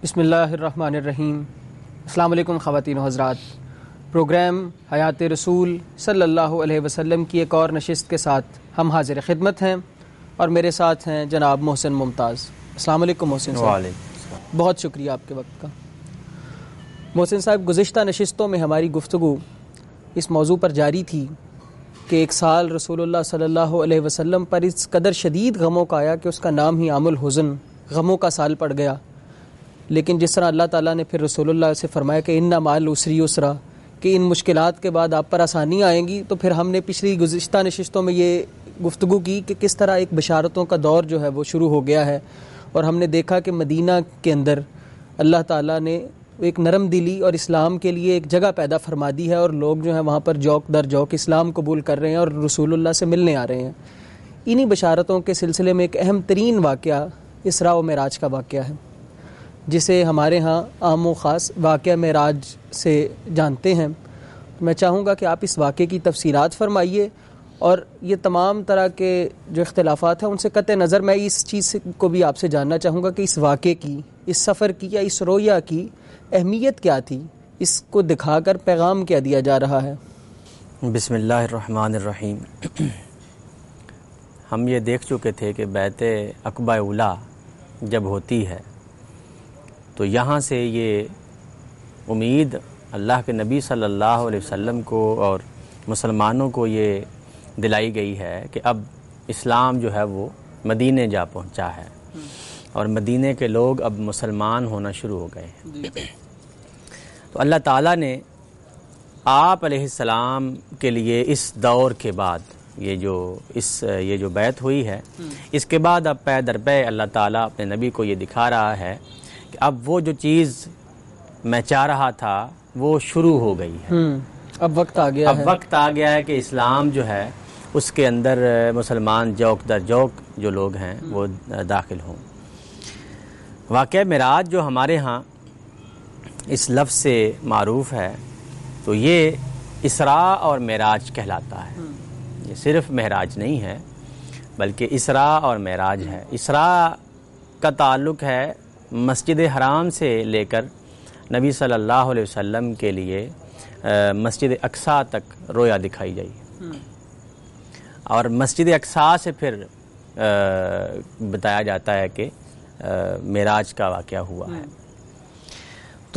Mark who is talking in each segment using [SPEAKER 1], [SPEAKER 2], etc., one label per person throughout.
[SPEAKER 1] بسم اللہ الرحمن الرحیم۔ السلام علیکم خواتین و حضرات، پروگرام حیات رسول صلی اللہ علیہ وسلم کی ایک اور نشست کے ساتھ ہم حاضر خدمت ہیں، اور میرے ساتھ ہیں جناب محسن ممتاز۔ السلام علیکم محسن صاحب۔
[SPEAKER 2] وعلیکم
[SPEAKER 1] بہت شکریہ آپ کے وقت کا۔ محسن صاحب، گزشتہ نشستوں میں ہماری گفتگو اس موضوع پر جاری تھی کہ ایک سال رسول اللہ صلی اللہ علیہ وسلم پر اس قدر شدید غموں کا آیا کہ اس کا نام ہی عام الحزن، غموں کا سال پڑ گیا۔ لیکن جس طرح اللہ تعالیٰ نے پھر رسول اللہ سے فرمایا کہ ان مع العسر یسرا، کہ ان مشکلات کے بعد آپ پر آسانی آئیں گی، تو پھر ہم نے پچھلی گزشتہ نشستوں میں یہ گفتگو کی کہ کس طرح ایک بشارتوں کا دور جو ہے وہ شروع ہو گیا ہے، اور ہم نے دیکھا کہ مدینہ کے اندر اللہ تعالیٰ نے ایک نرم دلی اور اسلام کے لیے ایک جگہ پیدا فرما دی ہے، اور لوگ جو ہیں وہاں پر جوک در جوک اسلام قبول کر رہے ہیں اور رسول اللہ سے ملنے آ رہے ہیں۔ انہی بشارتوں کے سلسلے میں ایک اہم ترین واقعہ اسراء و معراج کا واقعہ ہے، جسے ہمارے ہاں عام و خاص واقعہ معراج سے جانتے ہیں۔ میں چاہوں گا کہ آپ اس واقعے کی تفصیلات فرمائیے، اور یہ تمام طرح کے جو اختلافات ہیں ان سے قطع نظر میں اس چیز کو بھی آپ سے جاننا چاہوں گا کہ اس واقعے کی، اس سفر کی یا اس رویا کی اہمیت کیا تھی، اس کو دکھا کر پیغام کیا دیا جا رہا ہے۔
[SPEAKER 2] بسم اللہ الرحمن الرحیم۔ ہم یہ دیکھ چکے تھے کہ بیعت عقبہ اولیٰ جب ہوتی ہے تو یہاں سے یہ امید اللہ کے نبی صلی اللہ علیہ وسلم کو اور مسلمانوں کو یہ دلائی گئی ہے کہ اب اسلام جو ہے وہ مدینے جا پہنچا ہے، اور مدینے کے لوگ اب مسلمان ہونا شروع ہو گئے ہیں۔ تو اللہ تعالیٰ نے آپ علیہ السلام کے لیے اس دور کے بعد یہ جو بیعت ہوئی ہے، اس کے بعد اب پے در پے اللہ تعالیٰ اپنے نبی کو یہ دکھا رہا ہے کہ اب وہ جو چیز میں چاہ رہا تھا وہ شروع ہو گئی ہے۔
[SPEAKER 1] اب وقت آ گیا ہے،
[SPEAKER 2] اب وقت آ گیا ہے کہ اسلام جو ہے اس کے اندر مسلمان جوک در جوک جو لوگ ہیں وہ داخل ہوں۔ واقعہ معراج جو ہمارے ہاں اس لفظ سے معروف ہے، تو یہ اسراء اور معراج کہلاتا ہے۔ یہ صرف معراج نہیں ہے بلکہ اسراء اور معراج ہے۔ اسراء کا تعلق ہے مسجد حرام سے لے کر نبی صلی اللہ علیہ وسلم کے لیے مسجد اقصیٰ تک رویا دکھائی گئی، اور مسجد اقصیٰ سے پھر بتایا جاتا ہے کہ معراج کا واقعہ ہوا ہے۔ تو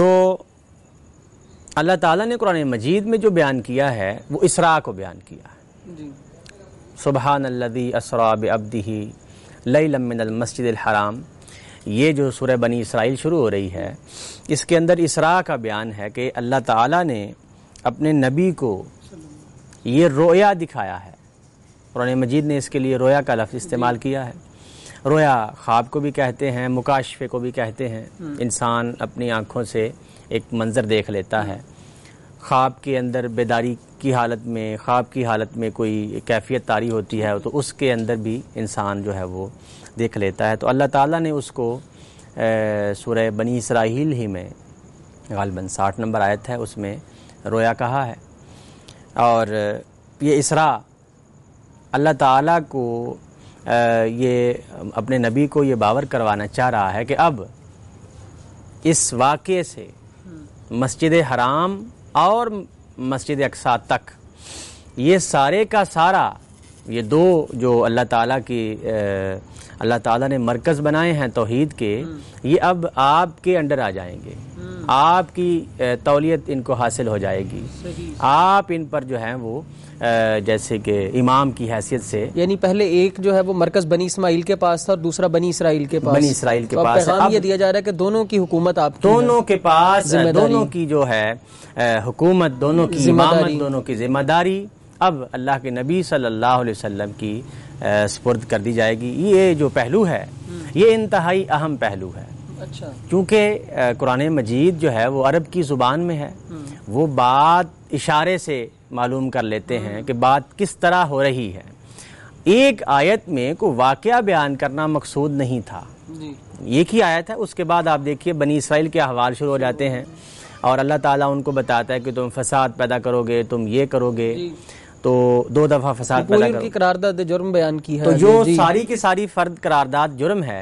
[SPEAKER 2] اللہ تعالیٰ نے قرآن مجید میں جو بیان کیا ہے وہ اسراء کو بیان کیا ہے۔ سبحان الذی اسریٰ بعبدہ لیلا من المسجد الحرام، یہ جو سورہ بنی اسرائیل شروع ہو رہی ہے، اس کے اندر اسراء کا بیان ہے کہ اللہ تعالیٰ نے اپنے نبی کو یہ رویا دکھایا ہے۔ قرآن مجید نے اس کے لیے رویا کا لفظ استعمال کیا ہے۔ رویا خواب کو بھی کہتے ہیں، مکاشفے کو بھی کہتے ہیں۔ انسان اپنی آنکھوں سے ایک منظر دیکھ لیتا ہے، خواب کے اندر بیداری کی حالت میں، خواب کی حالت میں کوئی کیفیت طاری ہوتی ہے تو اس کے اندر بھی انسان جو ہے وہ دیکھ لیتا ہے۔ تو اللہ تعالیٰ نے اس کو سورہ بنی اسرائیل ہی میں غالباً 60 نمبر آیت ہے، اس میں رویا کہا ہے۔ اور یہ اسراء اللہ تعالیٰ کو یہ اپنے نبی کو یہ باور کروانا چاہ رہا ہے کہ اب اس واقعے سے مسجد حرام اور مسجد اقصیٰ تک یہ سارے کا سارا، یہ دو جو اللہ تعالیٰ نے مرکز بنائے ہیں توحید کے، یہ اب آپ کے انڈر آ جائیں گے، آپ کی تولیت ان کو حاصل ہو جائے گی، آپ ان پر جو ہیں وہ جیسے کہ امام کی حیثیت سے،
[SPEAKER 1] یعنی پہلے ایک جو ہے وہ مرکز بنی اسماعیل کے پاس تھا اور دوسرا بنی اسرائیل کے پاس، پیغام یہ دیا جا رہا ہے کہ دونوں کی حکومت آپ کی،
[SPEAKER 2] دونوں کے پاس دونوں کی جو ہے حکومت، دونوں کی امامت، دونوں کی ذمہ داری اب اللہ کے نبی صلی اللہ علیہ وسلم کی سپرد کر دی جائے گی۔ یہ جو پہلو ہے یہ انتہائی اہم پہلو ہے، کیونکہ قرآن مجید جو ہے وہ عرب کی زبان میں ہے، وہ بات اشارے سے معلوم کر لیتے ہیں کہ بات کس طرح ہو رہی ہے۔ ایک آیت میں کوئی واقعہ بیان کرنا مقصود نہیں تھا، ایک ہی آیت ہے، اس کے بعد آپ دیکھیے بنی اسرائیل کے احوال شروع ہو جاتے ہیں، اور اللہ تعالیٰ ان کو بتاتا ہے کہ تم فساد پیدا کرو گے، تم یہ کرو گے، تو 2 دفعہ فساد پیدا کرو،
[SPEAKER 1] کی قرارداد جرم بیان کی ہے،
[SPEAKER 2] تو جو ساری کی ساری فرد قرارداد جرم ہے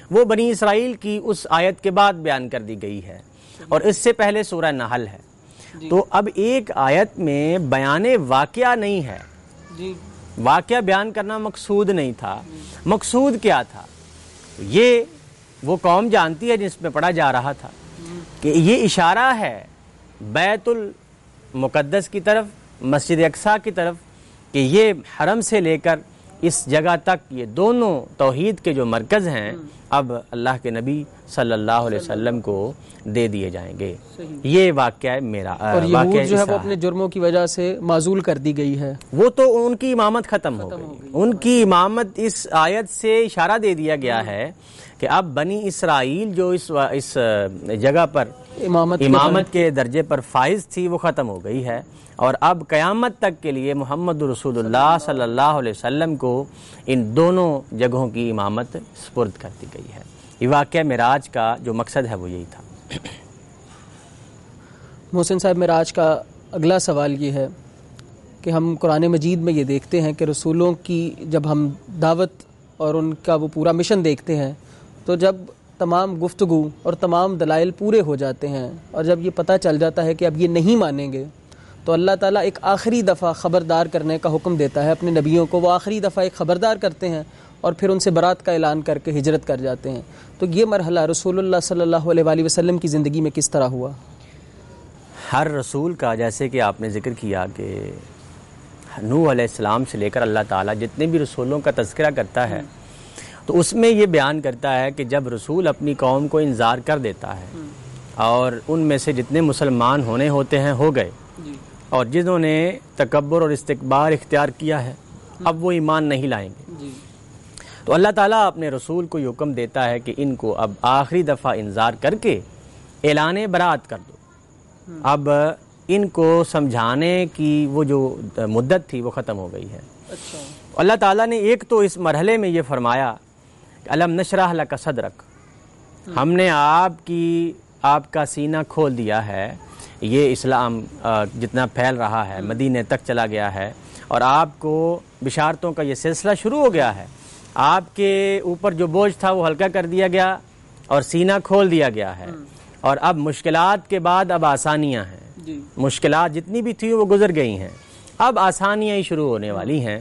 [SPEAKER 2] وہ بنی اسرائیل کی اس آیت کے بعد بیان کر دی گئی ہے، اور اس سے پہلے سورہ نحل ہے. تو اب ایک آیت میں بیان واقعہ نہیں ہے، واقعہ بیان کرنا مقصود نہیں تھا. مقصود کیا تھا؟ یہ وہ قوم جانتی ہے جس میں پڑھا جا رہا تھا کہ یہ اشارہ ہے بیت المقدس کی طرف، مسجد اقصیٰ کی طرف، کہ یہ حرم سے لے کر اس جگہ تک یہ دونوں توحید کے جو مرکز ہیں اب اللہ کے نبی صلی اللہ علیہ وسلم کو دے دیے جائیں گے. یہ واقعہ میرا
[SPEAKER 1] اور یہود جو ہے وہ اپنے جرموں کی وجہ سے معزول کر دی گئی ہے،
[SPEAKER 2] وہ تو ان کی امامت ختم ہو گئی. ان کی امامت اس آیت سے اشارہ دے دیا گیا ہے کہ اب بنی اسرائیل جو اس جگہ پر امامت کے درجے پر فائز تھی وہ ختم ہو گئی ہے، اور اب قیامت تک کے لیے محمد رسول اللہ صلی اللہ علیہ وسلم کو ان دونوں جگہوں کی امامت سپرد کر دی گئی ہے. یہ واقعہ معراج کا جو مقصد ہے وہ یہی تھا.
[SPEAKER 1] محسن صاحب، معراج کا اگلا سوال یہ ہے کہ ہم قرآن مجید میں یہ دیکھتے ہیں کہ رسولوں کی جب ہم دعوت اور ان کا وہ پورا مشن دیکھتے ہیں تو جب تمام گفتگو اور تمام دلائل پورے ہو جاتے ہیں اور جب یہ پتہ چل جاتا ہے کہ اب یہ نہیں مانیں گے تو اللہ تعالیٰ ایک آخری دفعہ خبردار کرنے کا حکم دیتا ہے اپنے نبیوں کو. وہ آخری دفعہ ایک خبردار کرتے ہیں اور پھر ان سے برات کا اعلان کر کے ہجرت کر جاتے ہیں. تو یہ مرحلہ رسول اللہ صلی اللہ علیہ وآلہ وسلم کی زندگی میں کس طرح ہوا؟
[SPEAKER 2] ہر رسول کا، جیسے کہ آپ نے ذکر کیا کہ نوح علیہ السلام سے لے کر اللہ تعالیٰ جتنے بھی رسولوں کا تذکرہ کرتا ہے تو اس میں یہ بیان کرتا ہے کہ جب رسول اپنی قوم کو انذار کر دیتا ہے اور ان میں سے جتنے مسلمان ہونے ہوتے ہیں ہو گئے، اور جنہوں نے تکبر اور استکبار اختیار کیا ہے اب وہ ایمان نہیں لائیں گے، تو اللہ تعالیٰ اپنے رسول کو یہ حکم دیتا ہے کہ ان کو اب آخری دفعہ انذار کر کے اعلان برات کر دو. اب ان کو سمجھانے کی وہ جو مدت تھی وہ ختم ہو گئی ہے. اللہ تعالیٰ نے ایک تو اس مرحلے میں یہ فرمایا کہ الم نشرح لک صدرک، ہم نے آپ کا سینہ کھول دیا ہے. یہ اسلام جتنا پھیل رہا ہے مدینے تک چلا گیا ہے اور آپ کو بشارتوں کا یہ سلسلہ شروع ہو گیا ہے. آپ کے اوپر جو بوجھ تھا وہ ہلکا کر دیا گیا اور سینہ کھول دیا گیا ہے، اور اب مشکلات کے بعد اب آسانیاں ہیں. مشکلات جتنی بھی تھی وہ گزر گئی ہیں، اب آسانیاں ہی شروع ہونے والی ہیں.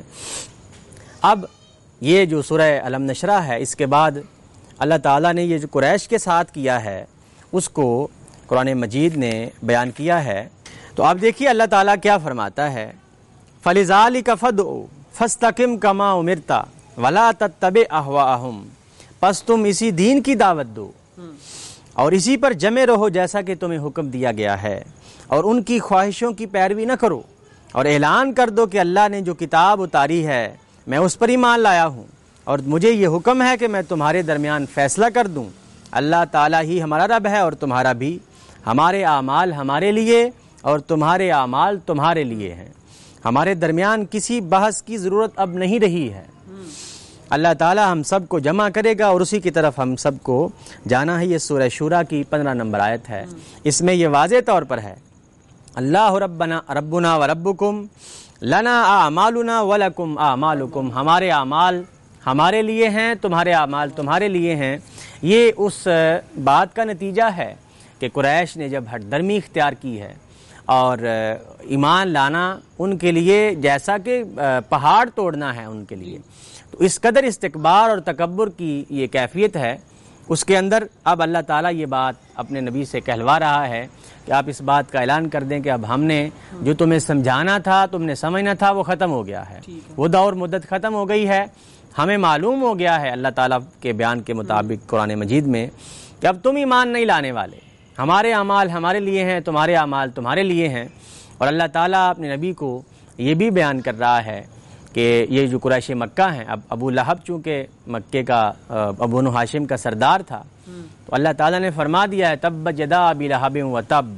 [SPEAKER 2] اب یہ جو سورہ الم نشرح ہے اس کے بعد اللہ تعالیٰ نے یہ جو قریش کے ساتھ کیا ہے اس کو قرآن مجید نے بیان کیا ہے. تو آپ دیکھیے اللہ تعالیٰ کیا فرماتا ہے، فَلِذَالِكَ فَادْعُ فَاسْتَقِمْ كَمَا أُمِرْتَ وَلَا تَتَّبِعْ أَهْوَاءَهُمْ، پس تم اسی دین کی دعوت دو اور اسی پر جمے رہو جیسا کہ تمہیں حکم دیا گیا ہے، اور ان کی خواہشوں کی پیروی نہ کرو، اور اعلان کر دو کہ اللہ نے جو کتاب اتاری ہے میں اس پر ایمان لایا ہوں، اور مجھے یہ حکم ہے کہ میں تمہارے درمیان فیصلہ کر دوں. اللہ تعالیٰ ہی ہمارا رب ہے اور تمہارا بھی، ہمارے اعمال ہمارے لیے اور تمہارے اعمال تمہارے لیے ہیں. ہمارے درمیان کسی بحث کی ضرورت اب نہیں رہی ہے. اللہ تعالیٰ ہم سب کو جمع کرے گا اور اسی کی طرف ہم سب کو جانا ہے. یہ سورہ شورا کی 15 نمبر آیت ہے. اس میں یہ واضح طور پر ہے اللہ ربنا و ربکم لنا اعمالنا ولکم اعمالکم، ہمارے اعمال ہمارے لیے ہیں، تمہارے اعمال تمہارے لیے ہیں. یہ اس بات کا نتیجہ ہے کہ قریش نے جب ہٹ درمی اختیار کی ہے اور ایمان لانا ان کے لیے جیسا کہ پہاڑ توڑنا ہے ان کے لیے، تو اس قدر استکبار اور تکبر کی یہ کیفیت ہے اس کے اندر. اب اللہ تعالیٰ یہ بات اپنے نبی سے کہلوا رہا ہے کہ آپ اس بات کا اعلان کر دیں کہ اب ہم نے جو تمہیں سمجھانا تھا، تم نے سمجھنا تھا، وہ ختم ہو گیا ہے. وہ دور مدت ختم ہو گئی ہے. ہمیں معلوم ہو گیا ہے اللہ تعالیٰ کے بیان کے مطابق قرآن مجید میں کہ اب تم ایمان نہیں لانے والے. ہمارے اعمال ہمارے لیے ہیں، تمہارے اعمال تمہارے لیے ہیں. اور اللہ تعالیٰ اپنے نبی کو یہ بھی بیان کر رہا ہے کہ یہ جو قریش مکہ ہیں، اب ابو لہب چونکہ مکے کا بنو ہاشم کا سردار تھا، تو اللہ تعالیٰ نے فرما دیا ہے تبت یدا ابی لہب و تب،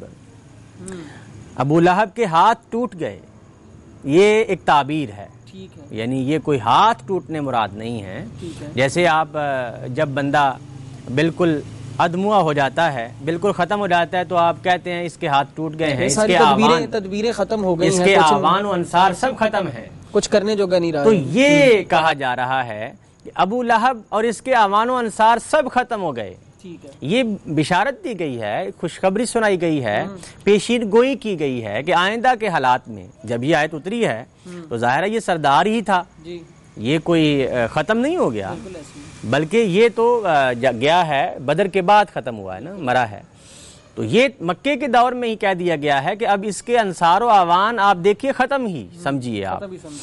[SPEAKER 2] ابو لہب کے ہاتھ ٹوٹ گئے. یہ ایک تعبیر ہے، یعنی یہ کوئی ہاتھ ٹوٹنے مراد نہیں ہے. جیسے آپ جب بندہ بالکل ادموا ہو جاتا ہے، بالکل ختم ہو جاتا ہے، تو آپ کہتے ہیں اس کے ہاتھ ٹوٹ گئے ہیں، اس کے
[SPEAKER 1] تدبیریں ختم ہو گئی ہیں،
[SPEAKER 2] اس کے آوان و انصار سب ختم ہیں،
[SPEAKER 1] کچھ کرنے جو نہیں رہا.
[SPEAKER 2] تو یہ کہا جا رہا ہے کہ ابو لہب اور اس کے اعوان و انصار سب ختم ہو گئے. یہ بشارت دی گئی ہے, خوشخبری سنائی گئی ہے, پیشین گوئی کی گئی ہے کہ آئندہ کے حالات میں جب یہ آیت اتری ہے تو ظاہر ہے یہ سردار ہی تھا, یہ کوئی ختم نہیں ہو گیا, بلکہ یہ تو گیا ہے بدر کے بعد ختم ہوا ہے نا, مرا ہے. تو یہ مکے کے دور میں ہی کہہ دیا گیا ہے کہ اب اس کے انصار و اعوان آپ دیکھیے ختم ہی سمجھیے آپ,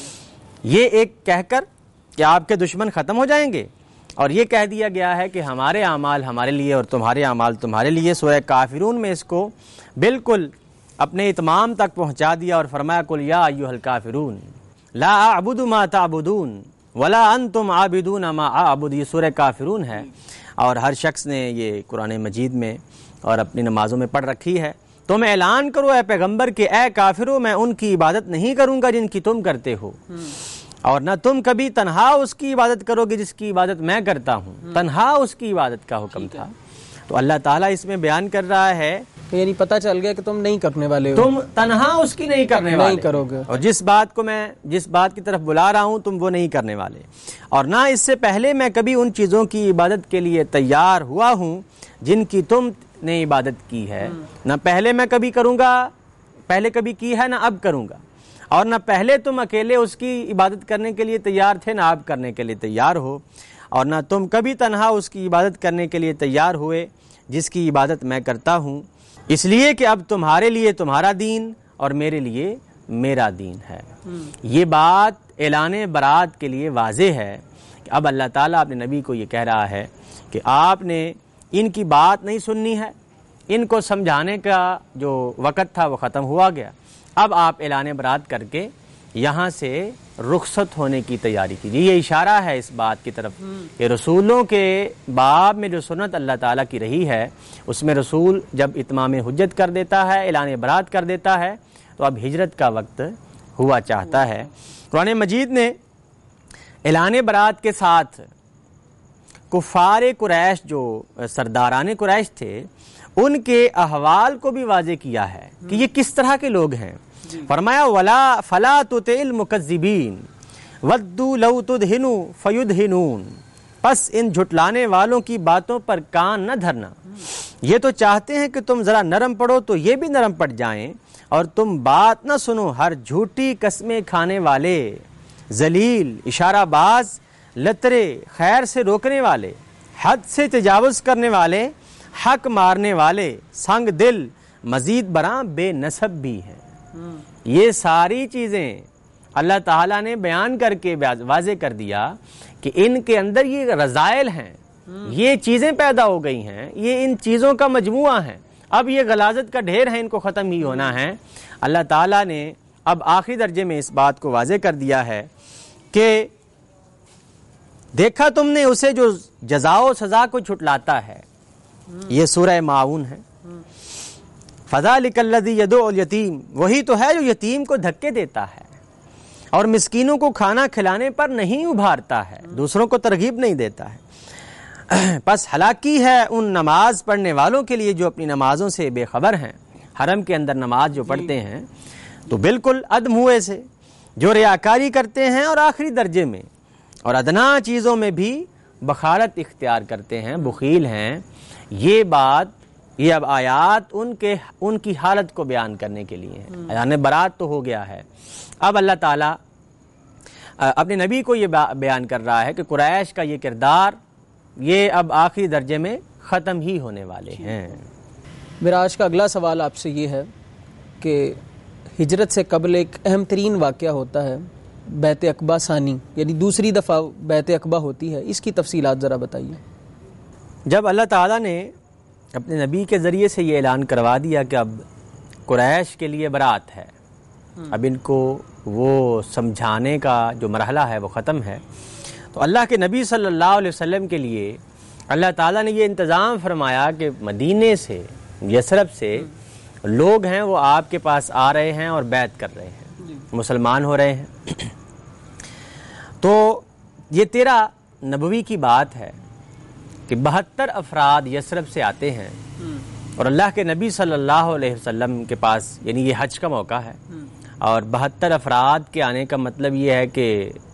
[SPEAKER 2] یہ ایک کہہ کر کہ آپ کے دشمن ختم ہو جائیں گے, اور یہ کہہ دیا گیا ہے کہ ہمارے اعمال ہمارے لیے اور تمہارے اعمال تمہارے لیے. سورہ کافرون میں اس کو بالکل اپنے اتمام تک پہنچا دیا اور فرمایا قل یا ایھا الکافرون لا اعبد ما تعبدون ولا انتم عابدون ما اعبد. یہ سورہ کافرون ہے اور ہر شخص نے یہ قرآن مجید میں اور اپنی نمازوں میں پڑھ رکھی ہے. تم اعلان کرو اے پیغمبر کہ اے کافروں میں ان کی عبادت نہیں کروں گا جن کی تم کرتے ہو, اور نہ تم کبھی تنہا اس کی عبادت کرو گے جس کی عبادت میں کرتا ہوں. تنہا اس کی عبادت کا حکم تھا. تو اللہ تعالیٰ اس میں بیان کر رہا ہے
[SPEAKER 1] یعنی پتہ چل گیا کہ تم نہیں کرنے والے ہو,
[SPEAKER 2] تم تنہا اس کی نہیں کرنے والے,
[SPEAKER 1] نہیں کرو گے,
[SPEAKER 2] اور جس بات کی طرف بلا رہا ہوں تم وہ نہیں کرنے والے. اور نہ اس سے پہلے میں کبھی ان چیزوں کی عبادت کے لیے تیار ہوا ہوں جن کی تم نے عبادت کی ہے, نہ پہلے میں کبھی کروں گا, پہلے کبھی کی ہے نہ اب کروں گا, اور نہ پہلے تم اکیلے اس کی عبادت کرنے کے لیے تیار تھے نہ اب کرنے کے لیے تیار ہو, اور نہ تم کبھی تنہا اس کی عبادت کرنے کے لیے تیار ہوئے جس کی عبادت میں کرتا ہوں, اس لیے کہ اب تمہارے لیے تمہارا دین اور میرے لیے میرا دین ہے. یہ بات اعلان برات کے لیے واضح ہے کہ اب اللہ تعالیٰ اپنے نبی کو یہ کہہ رہا ہے کہ آپ نے ان کی بات نہیں سننی ہے, ان کو سمجھانے کا جو وقت تھا وہ ختم ہوا گیا. اب آپ اعلان برات کر کے یہاں سے رخصت ہونے کی تیاری کیجیے. یہ اشارہ ہے اس بات کی طرف کہ رسولوں کے باب میں جو سنت اللہ تعالیٰ کی رہی ہے اس میں رسول جب اتمام حجت کر دیتا ہے, اعلان برات کر دیتا ہے, تو اب ہجرت کا وقت ہوا چاہتا ہے. قرآن مجید نے اعلان برات کے ساتھ کفار قریش جو سرداران قریش تھے ان کے احوال کو بھی واضح کیا ہے کہ یہ کس طرح کے لوگ ہیں. فرمایا ولا فلا تطع المکذبین ودوا لو تدہنوا فیدہنون, پس ان جھٹلانے والوں کی باتوں پر کان نہ دھرنا, یہ تو چاہتے ہیں کہ تم ذرا نرم پڑو تو یہ بھی نرم پڑ جائیں, اور تم بات نہ سنو ہر جھوٹی قسمیں کھانے والے, ذلیل, اشارہ باز, لترے, خیر سے روکنے والے, حد سے تجاوز کرنے والے, حق مارنے والے, سنگ دل, مزید برآں بے نسب بھی ہیں. یہ ساری چیزیں اللہ تعالیٰ نے بیان کر کے واضح کر دیا کہ ان کے اندر یہ رذائل ہیں, یہ چیزیں پیدا ہو گئی ہیں, یہ ان چیزوں کا مجموعہ ہیں. اب یہ غلاظت کا ڈھیر ہے, ان کو ختم ہی ہونا ہے. اللہ تعالیٰ نے اب آخری درجے میں اس بات کو واضح کر دیا ہے کہ دیکھا تم نے اسے جو جزا و سزا کو جھٹلاتا ہے. یہ سورہ معاون ہے. فذلک الذی یدعو الیتیم, وہی تو ہے جو یتیم کو دھکے دیتا ہے اور مسکینوں کو کھانا کھلانے پر نہیں ابھارتا ہے, دوسروں کو ترغیب نہیں دیتا ہے. پس ہلاکی ہے ان نماز پڑھنے والوں کے لیے جو اپنی نمازوں سے بے خبر ہیں. حرم کے اندر نماز جو پڑھتے ہیں تو بالکل عدم ہوئے سے, جو ریاکاری کرتے ہیں اور آخری درجے میں اور ادنا چیزوں میں بھی بخالت اختیار کرتے ہیں, بخیل ہیں. یہ بات, یہ اب آیات ان کی حالت کو بیان کرنے کے لیے ہیں. اعلان برات تو ہو گیا ہے, اب اللہ تعالیٰ اپنے نبی کو یہ بیان کر رہا ہے کہ قریش کا یہ کردار یہ اب آخری درجے میں ختم ہی ہونے والے ہیں.
[SPEAKER 1] میرا آج کا اگلا سوال آپ سے یہ ہے کہ ہجرت سے قبل ایک اہم ترین واقعہ ہوتا ہے بیعت عقبہ ثانی, یعنی دوسری دفعہ بیعت عقبہ ہوتی ہے, اس کی تفصیلات ذرا بتائیے.
[SPEAKER 2] جب اللہ تعالیٰ نے اپنے نبی کے ذریعے سے یہ اعلان کروا دیا کہ اب قریش کے لیے برات ہے, اب ان کو وہ سمجھانے کا جو مرحلہ ہے وہ ختم ہے, تو اللہ کے نبی صلی اللہ علیہ وسلم کے لیے اللہ تعالیٰ نے یہ انتظام فرمایا کہ مدینے سے, یثرب سے لوگ ہیں وہ آپ کے پاس آ رہے ہیں اور بیعت کر رہے ہیں, مسلمان ہو رہے ہیں. تو یہ 13 نبوی کی بات ہے کہ 72 افراد یثرب سے آتے ہیں اور اللہ کے نبی صلی اللہ علیہ وسلم کے پاس, یعنی یہ حج کا موقع ہے, اور 72 افراد کے آنے کا مطلب یہ ہے کہ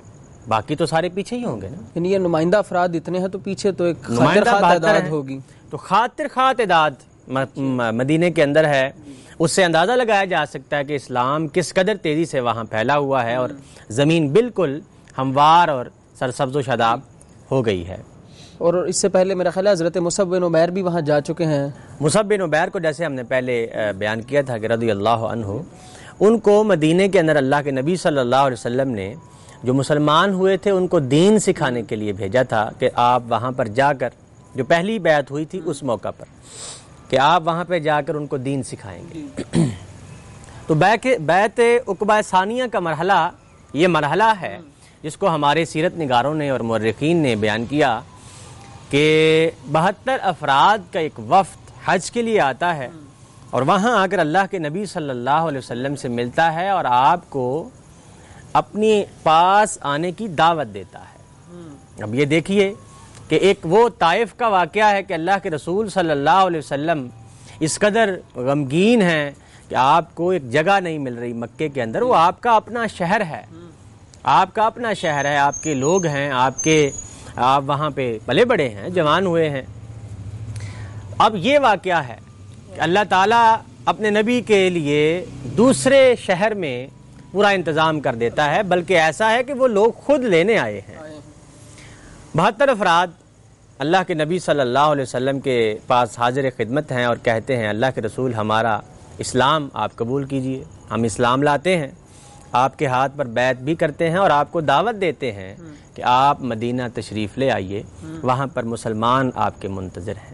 [SPEAKER 2] باقی تو سارے پیچھے ہی ہوں گے نا.
[SPEAKER 1] یعنی یہ نمائندہ افراد اتنے ہیں تو پیچھے تو ایک خاطر
[SPEAKER 2] نمائندہ
[SPEAKER 1] خواہ
[SPEAKER 2] 72
[SPEAKER 1] تعداد
[SPEAKER 2] ہیں.
[SPEAKER 1] ہوگی.
[SPEAKER 2] تو خاطر خواہ تعداد مدینے کے اندر ہے. اس سے اندازہ لگایا جا سکتا ہے کہ اسلام کس قدر تیزی سے وہاں پھیلا ہوا ہے اور زمین بالکل ہموار اور سرسبز و شاداب ہو گئی ہے.
[SPEAKER 1] اور اس سے پہلے میرا خیال ہے حضرت مصعب بن عمیر بھی وہاں جا چکے ہیں.
[SPEAKER 2] مصعب بن عمیر کو جیسے ہم نے پہلے بیان کیا تھا کہ رضی اللہ عنہ، ان کو مدینے کے اندر اللہ کے نبی صلی اللہ علیہ وسلم نے جو مسلمان ہوئے تھے ان کو دین سکھانے کے لیے بھیجا تھا کہ آپ وہاں پر جا کر، جو پہلی بیعت ہوئی تھی اس موقع پر، کہ آپ وہاں پہ جا کر ان کو دین سکھائیں گے. تو بیعت عقبہ ثانیہ کا مرحلہ یہ مرحلہ ہے جس کو ہمارے سیرت نگاروں نے اور مورخین نے بیان کیا کہ 72 افراد کا ایک وفد حج کے لیے آتا ہے اور وہاں آ کر اللہ کے نبی صلی اللہ علیہ وسلم سے ملتا ہے اور آپ کو اپنے پاس آنے کی دعوت دیتا ہے. اب یہ دیکھیے کہ ایک وہ طائف کا واقعہ ہے کہ اللہ کے رسول صلی اللہ علیہ وسلم اس قدر غمگین ہیں کہ آپ کو ایک جگہ نہیں مل رہی مکے کے اندر. وہ آپ کا اپنا شہر ہے، آپ کا اپنا شہر ہے، آپ کے لوگ ہیں، آپ وہاں پہ پلے بڑے ہیں، جوان ہوئے ہیں. اب یہ واقعہ ہے کہ اللہ تعالیٰ اپنے نبی کے لیے دوسرے شہر میں پورا انتظام کر دیتا ہے، بلکہ ایسا ہے کہ وہ لوگ خود لینے آئے ہیں. 72 افراد اللہ کے نبی صلی اللہ علیہ وسلم کے پاس حاضر خدمت ہیں اور کہتے ہیں اللہ کے رسول ہمارا اسلام آپ قبول کیجئے. ہم اسلام لاتے ہیں، آپ کے ہاتھ پر بیعت بھی کرتے ہیں اور آپ کو دعوت دیتے ہیں کہ آپ مدینہ تشریف لے آئیے، وہاں پر مسلمان آپ کے منتظر ہیں.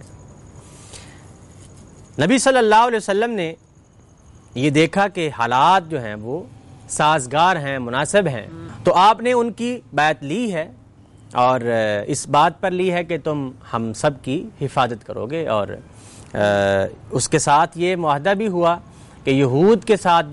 [SPEAKER 2] نبی صلی اللہ علیہ وسلم نے یہ دیکھا کہ حالات جو ہیں وہ سازگار ہیں، مناسب ہیں، تو آپ نے ان کی بیعت لی ہے اور اس بات پر لی ہے کہ تم ہم سب کی حفاظت کرو گے. اور اس کے ساتھ یہ معاہدہ بھی ہوا کہ یہود کے ساتھ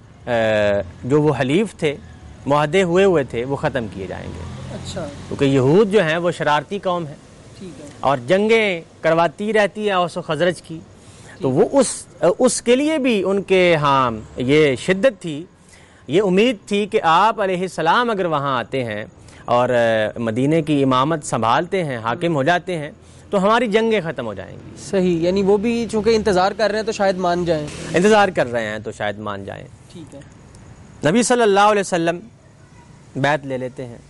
[SPEAKER 2] جو وہ حلیف تھے، معاہدے ہوئے تھے، وہ ختم کیے جائیں گے.
[SPEAKER 1] اچھا.
[SPEAKER 2] کیونکہ یہود جو ہیں وہ شرارتی قوم ہے اور جنگیں کرواتی رہتی ہیں اوس و خزرج کی، تو وہ اس کے لیے بھی ان کے ہاں یہ شدت تھی، یہ امید تھی کہ آپ علیہ السلام اگر وہاں آتے ہیں اور مدینے کی امامت سنبھالتے ہیں، حاکم ہو جاتے ہیں، تو ہماری جنگیں ختم ہو جائیں گی.
[SPEAKER 1] صحیح، یعنی وہ بھی چونکہ انتظار کر رہے ہیں تو شاید مان جائیں.
[SPEAKER 2] انتظار کر رہے ہیں تو شاید مان جائیں.
[SPEAKER 1] ٹھیک ہے.
[SPEAKER 2] نبی صلی اللہ علیہ وسلم بیعت لے لیتے ہیں.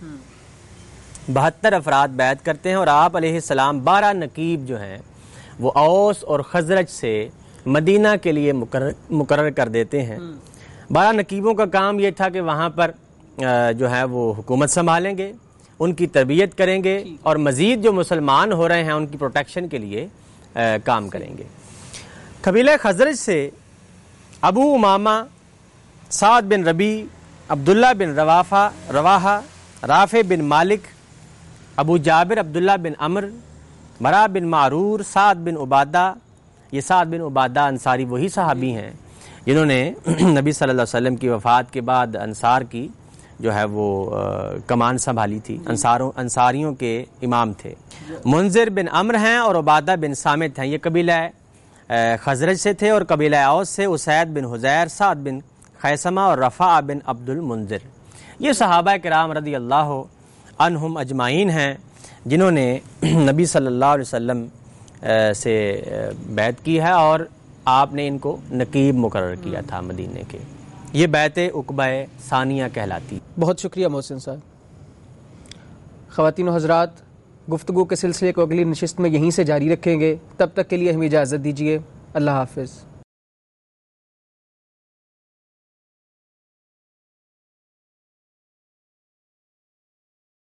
[SPEAKER 2] 72 افراد بیعت کرتے ہیں اور آپ علیہ السلام 12 نقیب جو ہیں وہ اوس اور خزرج سے مدینہ کے لیے مقرر کر دیتے ہیں. 12 نقیبوں کا کام یہ تھا کہ وہاں پر جو ہے وہ حکومت سنبھالیں گے، ان کی تربیت کریں گے اور مزید جو مسلمان ہو رہے ہیں ان کی پروٹیکشن کے لیے کام کریں گے. قبیلہ خزرج سے ابو امامہ، سعد بن ربی، عبداللہ بن رواحہ، رافع بن مالک، ابو جابر عبداللہ بن عمر، برا بن معرور، سعد بن عبادہ. یہ سعد بن عبادہ انصاری وہی صحابی ہیں جنہوں نے نبی صلی اللہ علیہ وسلم کی وفات کے بعد انصار کی جو ہے وہ کمان سنبھالی تھی، انصاریوں کے امام تھے. منذر بن عمر ہیں اور عبادہ بن صامت ہیں. یہ قبیلہ خزرج سے تھے اور قبیلہ اوس سے اسید بن حزیر، سعد بن خیثمہ اور رفاع بن عبد المنذر. یہ صحابہ کرام رضی اللہ عنہم اجمعین ہیں جنہوں نے نبی صلی اللہ علیہ وسلم سے بیعت کی ہے اور آپ نے ان کو نقیب مقرر کیا تھا مدینے کے. یہ بیعت عقبہ ثانیہ کہلاتی.
[SPEAKER 1] بہت شکریہ محسن صاحب. خواتین و حضرات، گفتگو کے سلسلے کو اگلی نشست میں یہیں سے جاری رکھیں گے. تب تک کے لیے ہمیں اجازت دیجیے. اللہ حافظ.